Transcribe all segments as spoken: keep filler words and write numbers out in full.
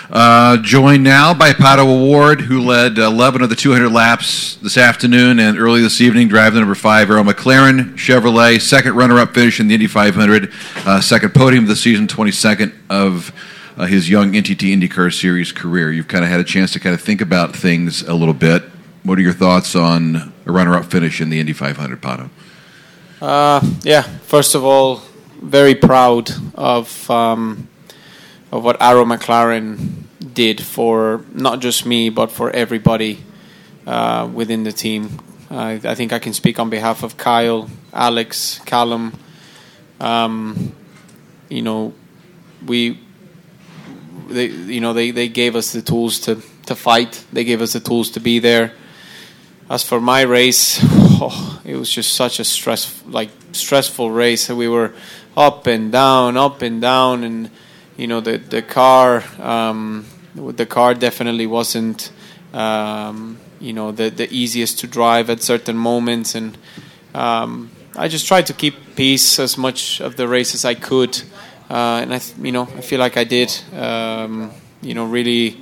Uh, joined now by Pato O'Ward, who led eleven of the two hundred laps this afternoon and early this evening, driving the number five Arrow McLaren Chevrolet, second runner-up finish in the Indy five hundred, uh, second podium of the season, twenty-second of uh, his young N T T IndyCar Series career. You've kind of had a chance to kind of think about things a little bit. What are your thoughts on a runner-up finish in the Indy five hundred, Pato? Uh, yeah, first of all, very proud of um, of what Arrow McLaren did for not just me, but for everybody uh, within the team. Uh, I think I can speak on behalf of Kyle, Alex, Callum. Um, you know, we, they, you know, they, they gave us the tools to, to fight. They gave us the tools to be there. As for my race, oh, it was just such a stress, like stressful race. We were up and down, up and down, and you know the the car. Um, The car definitely wasn't, um, you know, the the easiest to drive at certain moments, and um, I just tried to keep peace as much of the race as I could, uh, and I, th- you know, I feel like I did, um, you know, really,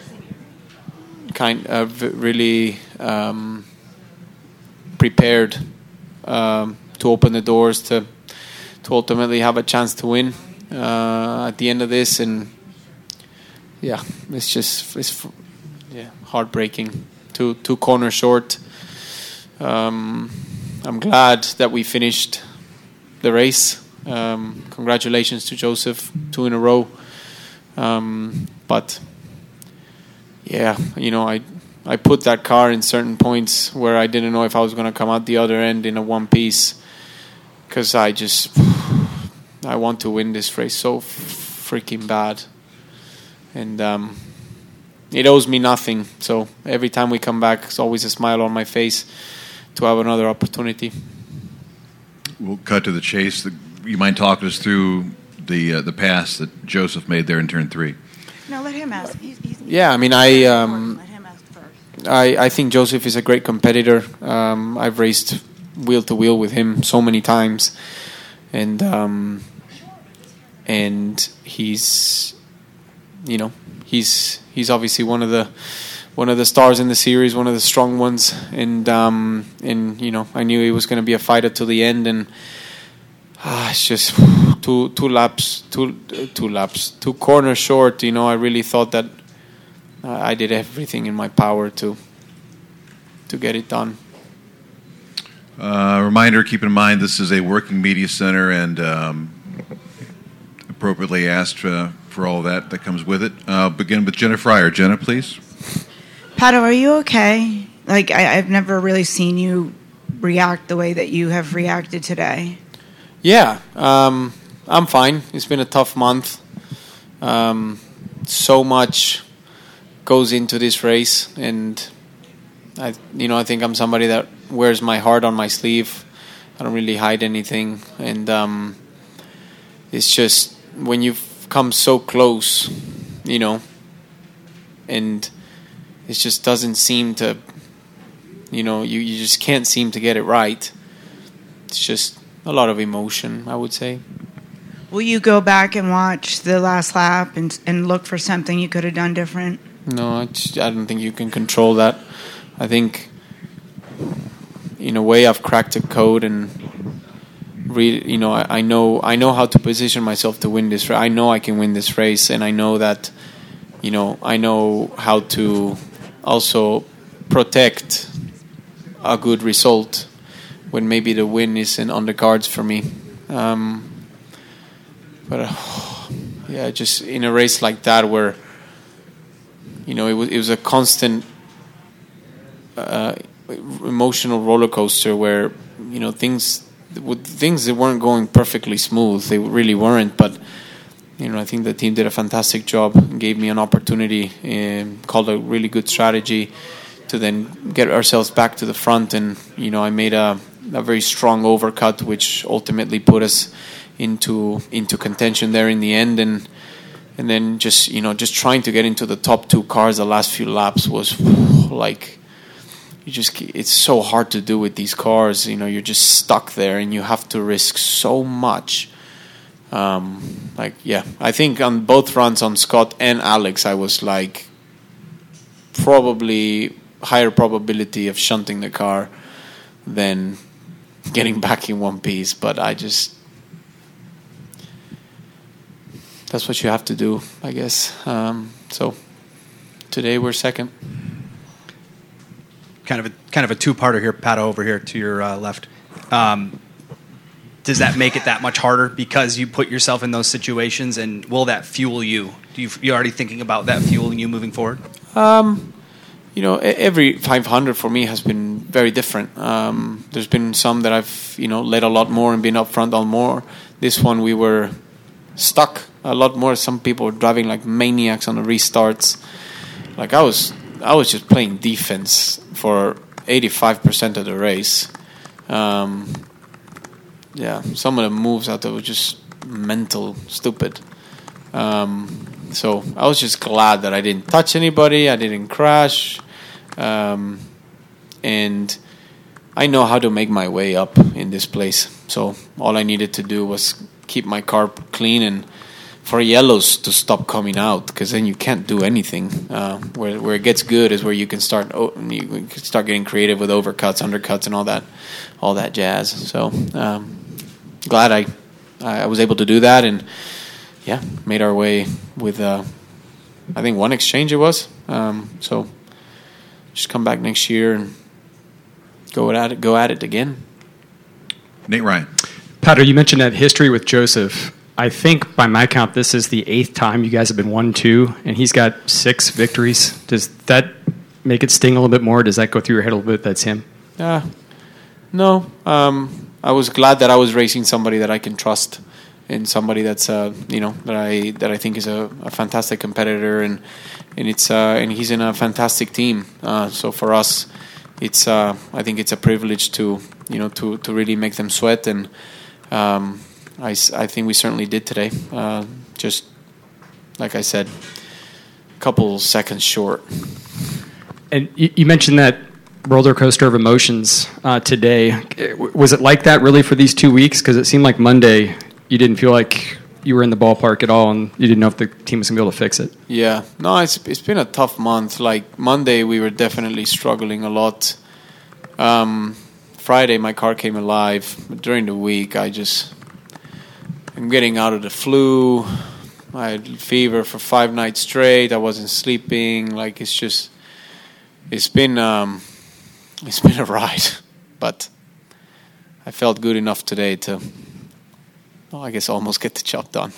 kind of really um, prepared um, to open the doors to to ultimately have a chance to win uh, at the end of this, and. Yeah, it's just it's yeah heartbreaking. Two two corners short. Um, I'm glad that we finished the race. Um, congratulations to Joseph, two in a row. Um, but yeah, you know, I I put that car in certain points where I didn't know if I was going to come out the other end in a one piece, because I just I want to win this race so freaking bad. And um, it owes me nothing. So every time we come back, it's always a smile on my face to have another opportunity. We'll cut to the chase. You mind talking us through the uh, the pass that Joseph made there in turn three? No, let him ask. He's, he's, yeah, I mean, I um, let him ask first. I, I think Joseph is a great competitor. Um, I've raced wheel to wheel with him so many times, and um, and he's. You know, he's he's obviously one of the one of the stars in the series, one of the strong ones, and um, and you know, I knew he was going to be a fighter till the end, and ah, it's just two two laps, two two laps, two corners short. You know, I really thought that uh, I did everything in my power to to get it done. Uh, reminder: keep in mind this is a working media center, and um, appropriately asked. Uh, for all that that comes with it. Uh, begin with Jenna Fryer. Jenna, please. Pato, are you okay? Like, I, I've never really seen you react the way that you have reacted today. Yeah, um, I'm fine. It's been a tough month. Um, so much goes into this race, and I, you know, I think I'm somebody that wears my heart on my sleeve. I don't really hide anything, and um, it's just when you've come so close, you know, and it just doesn't seem to, you know, you, you just can't seem to get it right. It's just a lot of emotion, I would say. Will you go back and watch the last lap and and look for something you could have done different? No, I, just, I don't think you can control that. I think, in a way, I've cracked a code, and Read, you know, I, I know I know how to position myself to win this race. I know I can win this race, and I know that, you know, I know how to also protect a good result when maybe the win isn't on the cards for me. Um, but uh, yeah, just in a race like that where, you know, it was it was a constant uh, emotional roller coaster where, you know, things. With things that weren't going perfectly smooth, they really weren't. But you know, I think the team did a fantastic job and gave me an opportunity, and called a really good strategy to then get ourselves back to the front. And you know, I made a, a very strong overcut, which ultimately put us into into contention there in the end. And and then just you know, just trying to get into the top two cars the last few laps was like. You just it's so hard to do with these cars. You know, you're just stuck there, and you have to risk so much Um, like, yeah, I think on both runs on Scott and Alex, I was like probably higher probability of shunting the car than getting back in one piece. But I just, that's what you have to do, I guess. Um, so today we're second. Kind of a kind of a two-parter here, Pato, over here to your uh, left. Um, does that make it that much harder because you put yourself in those situations, and will that fuel you? Do you you already thinking about that fueling you moving forward? Um, you know, every five hundred for me has been very different. Um, there's been some that I've you know led a lot more and been up front on more. This one we were stuck a lot more. Some people were driving like maniacs on the restarts. Like I was. I was just playing defense for eighty-five percent of the race. Um, yeah, some of the moves out there were just mental, stupid. Um, so I was just glad that I didn't touch anybody, I didn't crash. Um, and I know how to make my way up in this place. So all I needed to do was keep my car clean and for yellows to stop coming out, because then you can't do anything. Uh, where where it gets good is where you can start oh, you can start getting creative with overcuts, undercuts, and all that, all that jazz. So um, glad I I was able to do that, and yeah, made our way with uh, I think one exchange it was. Um, so just come back next year and go at it, go at it again. Nate Ryan. Pato, you mentioned that history with Joseph. I think by my count, this is the eighth time you guys have been one two, and he's got six victories. Does that make it sting a little bit more? Does that go through your head a little bit? That's him. Yeah, uh, no. Um, I was glad that I was racing somebody that I can trust, and somebody that's uh, you know that I that I think is a, a fantastic competitor, and and it's uh, and he's in a fantastic team. Uh, so for us, it's uh, I think it's a privilege to you know to to really make them sweat and. Um, I, I think we certainly did today. Uh, just like I said, a couple seconds short. And you, you mentioned that roller coaster of emotions uh, today. Was it like that really for these two weeks? Because it seemed like Monday you didn't feel like you were in the ballpark at all, and you didn't know if the team was going to be able to fix it. Yeah, no, it's it's been a tough month. Like Monday, we were definitely struggling a lot. Um, Friday, my car came alive. But during the week, I just. I'm getting out of the flu. I had fever for five nights straight. I wasn't sleeping. Like it's just, it's been, um, it's been a ride. But I felt good enough today to, well, I guess almost get the job done.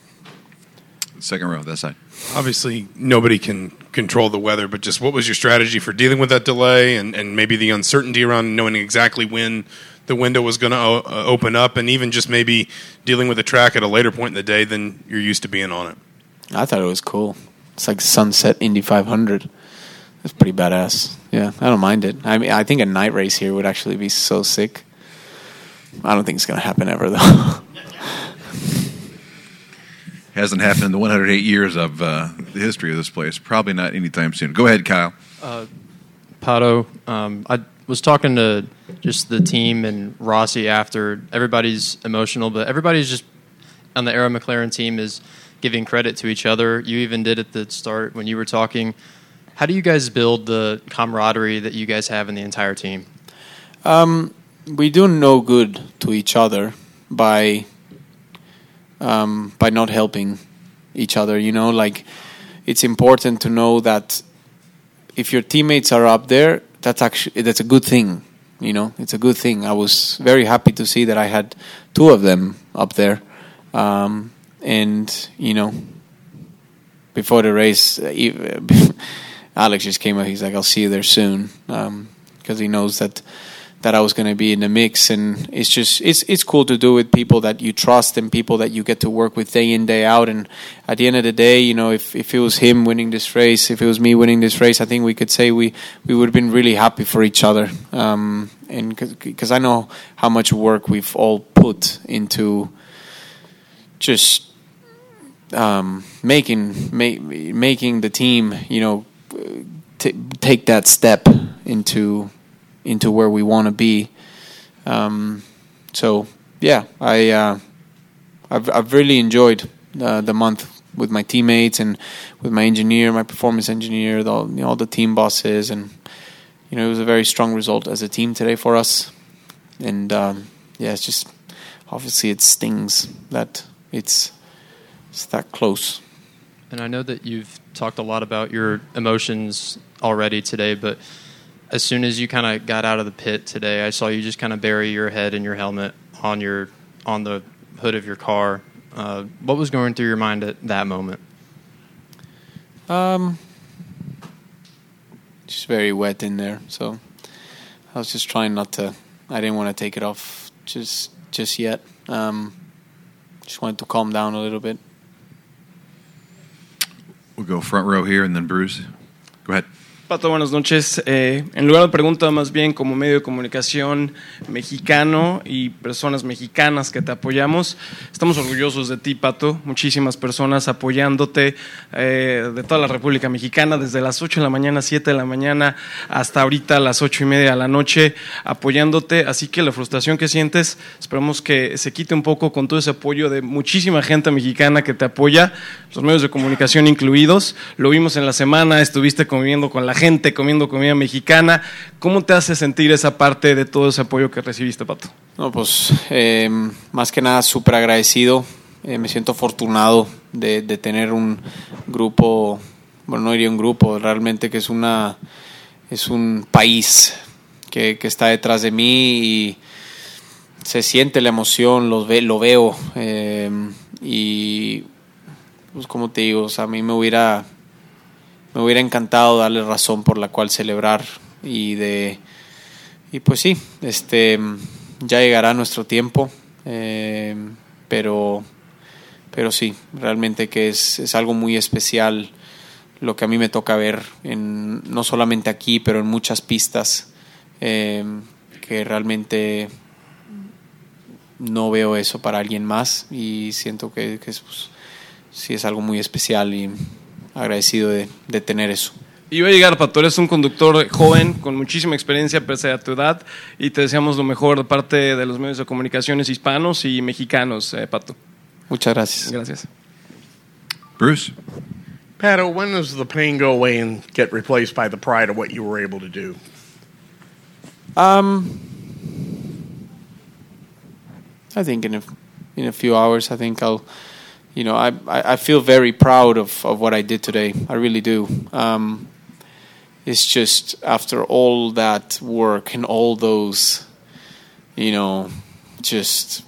Second row, that side. Obviously, nobody can control the weather, but just what was your strategy for dealing with that delay and, and maybe the uncertainty around knowing exactly when the window was going to uh, open up, and even just maybe dealing with the track at a later point in the day than you're used to being on it? I thought it was cool. It's like Sunset Indy five hundred. It's pretty badass. Yeah, I don't mind it. I mean, I think a night race here would actually be so sick. I don't think it's going to happen ever, though. Hasn't happened in the one hundred eight years of uh, the history of this place. Probably not anytime soon. Go ahead, Kyle. Uh, Pato, um, I was talking to just the team and Rossi after. Everybody's emotional, but everybody's just on the Arrow McLaren team is giving credit to each other. You even did at the start when you were talking. How do you guys build the camaraderie that you guys have in the entire team? Um, we do no good to each other by um, by not helping each other. You know, like it's important to know that if your teammates are up there, that's actually that's a good thing. You know, it's a good thing. I was very happy to see that I had two of them up there, um, and you know, before the race, Alex just came up. He's like, "I'll see you there soon," because um, he knows that that I was going to be in the mix, and it's just it's it's cool to do with people that you trust and people that you get to work with day in, day out. And at the end of the day, you know, if if it was him winning this race, if it was me winning this race, I think we could say we we would have been really happy for each other. Um, and because I know how much work we've all put into just um, making ma- making the team, you know, t- take that step into. into where we want to be. Um, so, yeah, I uh, I've I've really enjoyed uh, the month with my teammates and with my engineer, my performance engineer, the, you know, all the team bosses, and you know, it was a very strong result as a team today for us. And um, yeah, it's just obviously it stings that it's it's that close. And I know that you've talked a lot about your emotions already today, but as soon as you kind of got out of the pit today, I saw you just kind of bury your head in your helmet on your on the hood of your car. Uh, what was going through your mind at that moment? Um, just very wet in there, so I was just trying not to. I didn't want to take it off just just yet. Um, just wanted to calm down a little bit. We'll go front row here and then Bruce. Go ahead. Pato, buenas noches. Eh, en lugar de pregunta, más bien como medio de comunicación mexicano y personas mexicanas que te apoyamos, estamos orgullosos de ti, Pato. Muchísimas personas apoyándote eh, de toda la República Mexicana, desde las ocho de la mañana, siete de la mañana, hasta ahorita las ocho y media de la noche, apoyándote. Así que la frustración que sientes, esperamos que se quite un poco con todo ese apoyo de muchísima gente mexicana que te apoya, los medios de comunicación incluidos. Lo vimos en la semana, estuviste conviviendo con la gente, comiendo comida mexicana. ¿Cómo te hace sentir esa parte de todo ese apoyo que recibiste, Pato? No, pues eh, más que nada súper agradecido. Eh, me siento afortunado de, de tener un grupo, bueno, no diría un grupo, realmente que es una es un país que, que está detrás de mí y se siente la emoción, lo, ve, lo veo eh, y pues como te digo, o sea, a mí me hubiera me hubiera encantado darle razón por la cual celebrar y de y pues sí, este ya llegará nuestro tiempo, eh, pero pero sí, realmente que es, es algo muy especial lo que a mí me toca ver en, no solamente aquí, pero en muchas pistas, eh, que realmente no veo eso para alguien más y siento que, que es, pues, sí es algo muy especial y agradecido de, de tener eso. Y voy a llegar, Pato, eres un conductor joven con muchísima experiencia pese a tu edad y te deseamos lo mejor de parte de los medios de comunicaciones hispanos y mexicanos, eh, Pato. Muchas gracias. Gracias. Bruce? Pato, when does the pain go away and get replaced by the pride of what you were able to do? Um, I think in a, in a few hours, I think I'll, you know, I, I, I feel very proud of, of what I did today. I really do. Um, it's just after all that work and all those, you know, just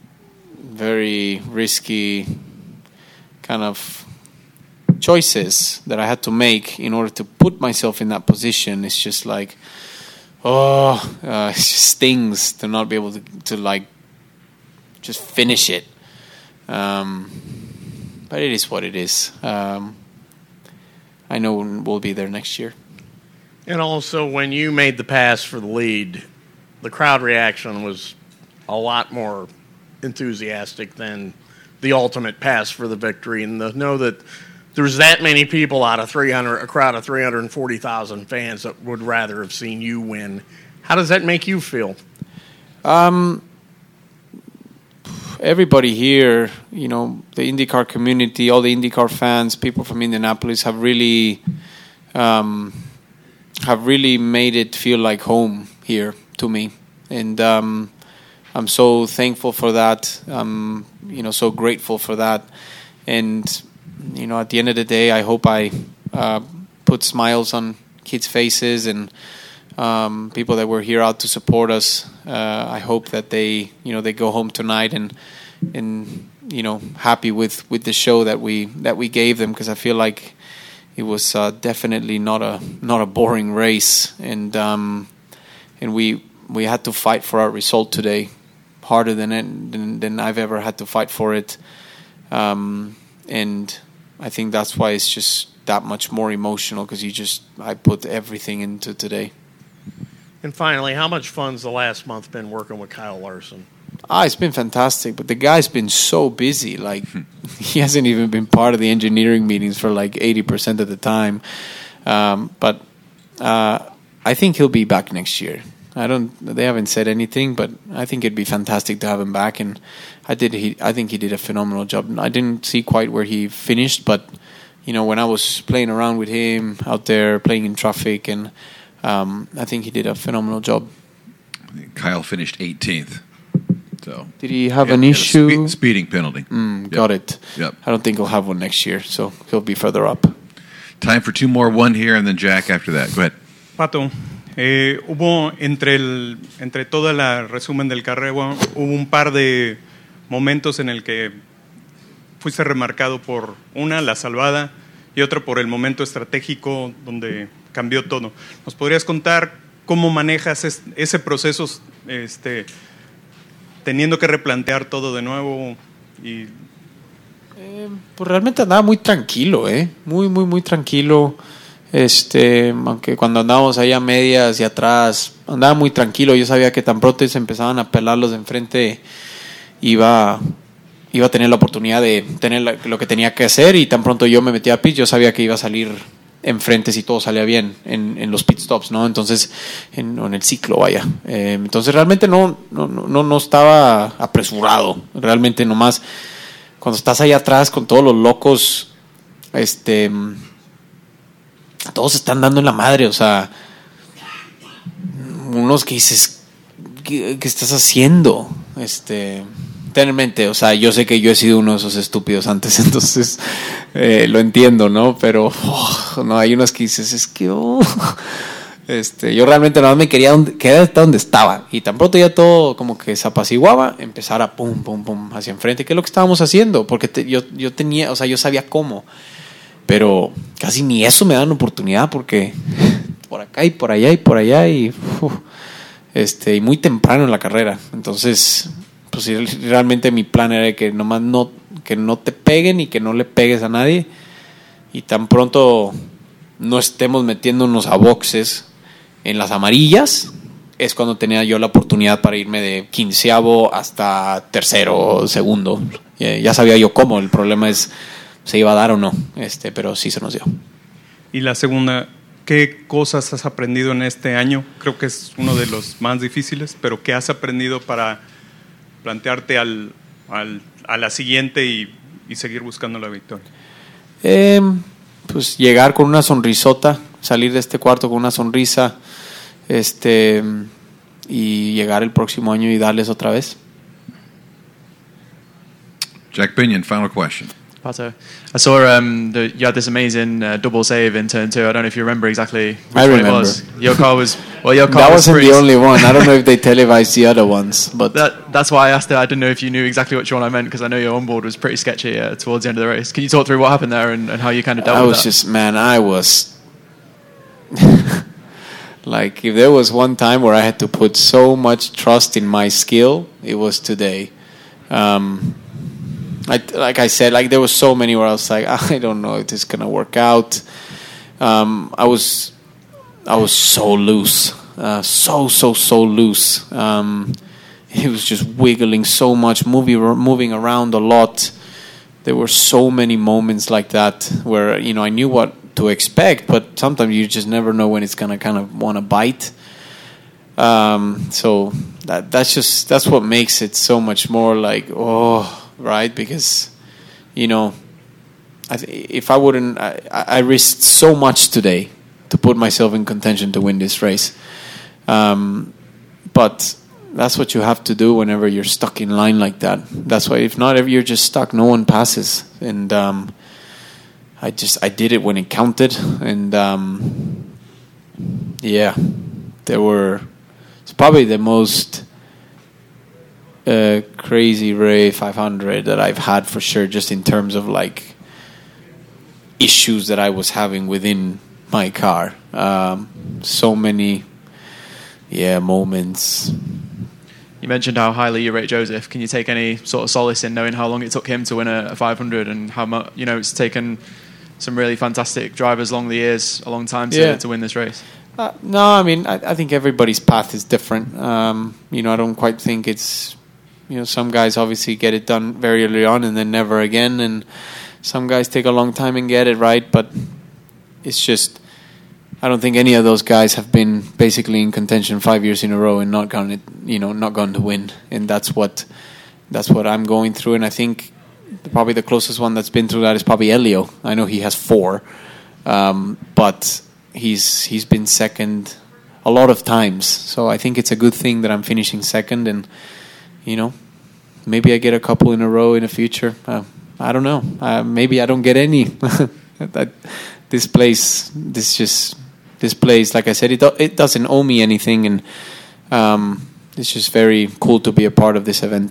very risky kind of choices that I had to make in order to put myself in that position. It's just like, oh, uh, it just stings to not be able to, to like, just finish it. Um, but it is what it is. Um, I know we'll be there next year. And also, when you made the pass for the lead, the crowd reaction was a lot more enthusiastic than the ultimate pass for the victory. And to know that there was that many people out of three hundred, a crowd of three hundred forty thousand fans that would rather have seen you win. How does that make you feel? Um, everybody here, you know, the IndyCar community, all the IndyCar fans, people from Indianapolis have really, um, have really made it feel like home here to me, and um, I'm so thankful for that. I'm, you know, so grateful for that, and you know, at the end of the day, I hope I uh, put smiles on kids' faces and um, people that were here out to support us. Uh, I hope that they, you know, they go home tonight and and you know, happy with, with the show that we that we gave them, because I feel like it was uh, definitely not a not a boring race, and um, and we we had to fight for our result today, harder than than, than I've ever had to fight for it, um, and I think that's why it's just that much more emotional, because you just I put everything into today. And finally, how much fun's the last month been working with Kyle Larson? Ah, it's been fantastic, but the guy's been so busy. Like, he hasn't even been part of the engineering meetings for like eighty percent of the time. Um, but uh, I think he'll be back next year. I don't. They haven't said anything, but I think it'd be fantastic to have him back. And I did. He, I think he did a phenomenal job. I didn't see quite where he finished, but you know, when I was playing around with him out there, playing in traffic, and um, I think he did a phenomenal job. Kyle finished eighteenth. So did he have he an had issue? A spe- speeding penalty. Mm, yep. Got it. Yep. I don't think he'll have one next year, so he'll be further up. Time for two more. One here, and then Jack after that. Go ahead. Pato, eh, hubo entre el entre toda la resumen del carrera hubo un par de momentos en el que fuiste remarcado por una la salvada y otro por el momento estratégico donde cambió todo. ¿Nos podrías contar cómo manejas es, ese proceso, este, teniendo que replantear todo de nuevo? Y eh, pues realmente andaba muy tranquilo, eh, muy muy muy tranquilo. Este, aunque cuando andábamos ahí a medias y atrás, andaba muy tranquilo. Yo sabía que tan pronto se empezaban a pelar los de enfrente, iba, iba a tener la oportunidad de tener la, lo que tenía que hacer, y tan pronto yo me metía a pit, yo sabía que iba a salir enfrente si todo salía bien en, en los pit stops, ¿no? Entonces, en, en el ciclo, vaya. Eh, entonces realmente no, no, no, no estaba apresurado. Realmente nomás, cuando estás ahí atrás con todos los locos, este... todos están dando en la madre, o sea, unos que dices, ¿qué, qué estás haciendo? Este, ten en mente, o sea, yo sé que yo he sido uno de esos estúpidos antes, entonces eh, lo entiendo, ¿no? Pero oh, no, hay unos que dices, es que oh, este, yo realmente nada más me quería donde, quedar hasta donde estaba, y tan pronto ya todo como que se apaciguaba, empezar a pum, pum, pum, hacia enfrente, que es lo que estábamos haciendo, porque te, yo, yo tenía, o sea, yo sabía cómo. Pero casi ni eso me dan oportunidad, porque por acá y por allá y por allá y uf, este y muy temprano en la carrera. Entonces, pues realmente mi plan era que nomás no que no te peguen y que no le pegues a nadie, y tan pronto no estemos metiéndonos a boxes en las amarillas, es cuando tenía yo la oportunidad para irme de quinceavo hasta tercero, segundo. Ya sabía yo cómo. El problema es se iba a dar o no, este, pero sí se nos dio. Y la segunda, ¿qué cosas has aprendido en este año? Creo que es uno de los más difíciles, pero ¿qué has aprendido para plantearte al, al, a la siguiente y, y seguir buscando la victoria? Eh, pues llegar con una sonrisota, salir de este cuarto con una sonrisa, este, y llegar el próximo año y darles otra vez. Jack Binion, final question. Pato, I saw um, the, you had this amazing uh, double save in turn two. I don't know if you remember exactly which I one remember. it was. Your car was well. Your car that was wasn't pretty, the only one. I don't know if they televised the other ones, but that, that's why I asked it. I didn't know if you knew exactly which one I meant, because I know your onboard was pretty sketchy uh, towards the end of the race. Can you talk through what happened there and, and how you kind of dealt I with was that? just man. I was like, if there was one time where I had to put so much trust in my skill, it was today. Um, I, like I said, like there was so many where I was like, I don't know if this is gonna work out. Um, I was, I was so loose, uh, so so so loose. Um, it was just wiggling so much, moving moving around a lot. There were so many moments like that where, you know, I knew what to expect, but sometimes you just never know when it's gonna kind of want to bite. Um, so that that's just that's what makes it so much more like, oh. Right, because, you know, I th- if I wouldn't, I, I risked so much today to put myself in contention to win this race. Um, but that's what you have to do whenever you're stuck in line like that. That's why, if not, if you're just stuck, no one passes. And um, I just I did it when it counted, and um, yeah, there were. It's probably the most. Uh, crazy Ray five hundred that I've had for sure, just in terms of like issues that I was having within my car. Um, so many, yeah, moments. You mentioned how highly you rate Joseph. Can you take any sort of solace in knowing how long it took him to win a, a five hundred, and how much, you know, it's taken some really fantastic drivers along the years, a long time to, yeah. to win this race? Uh, no, I mean, I, I think everybody's path is different. Um, you know, I don't quite think it's. You know, some guys obviously get it done very early on and then never again, and some guys take a long time and get it right. But it's just, I don't think any of those guys have been basically in contention five years in a row and not gone, you know, not gone to win. And that's what that's what I'm going through. And I think probably the closest one that's been through that is probably Elio. I know he has four, um, but he's he's been second a lot of times. So I think it's a good thing that I'm finishing second, and you know, maybe I get a couple in a row in the future. Uh, I don't know. Uh, maybe I don't get any. that, this place, this just. This place, like I said, it do, it doesn't owe me anything, and um, it's just very cool to be a part of this event.